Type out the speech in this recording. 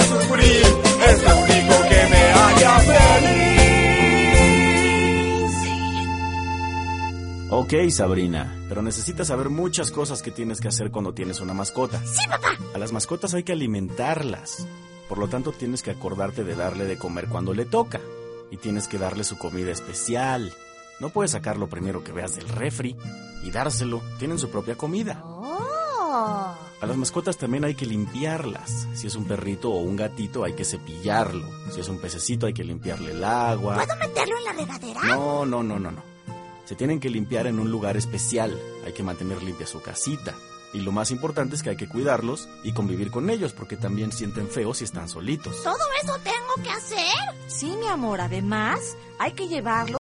sufrir, es lo único que me haría feliz. Ok, Sabrina, pero necesitas saber muchas cosas que tienes que hacer cuando tienes una mascota. Sí, papá. A las mascotas hay que alimentarlas. Por lo tanto, tienes que acordarte de darle de comer cuando le toca. Y tienes que darle su comida especial. No puedes sacar lo primero que veas del refri y dárselo. Tienen su propia comida. Oh. A las mascotas también hay que limpiarlas. Si es un perrito o un gatito, hay que cepillarlo. Si es un pececito, hay que limpiarle el agua. ¿Puedo meterlo en la regadera? No. Se tienen que limpiar en un lugar especial. Hay que mantener limpia su casita. Y lo más importante es que hay que cuidarlos y convivir con ellos, porque también sienten feo si están solitos. ¿Todo eso tengo que hacer? Sí, mi amor, además hay que llevarlo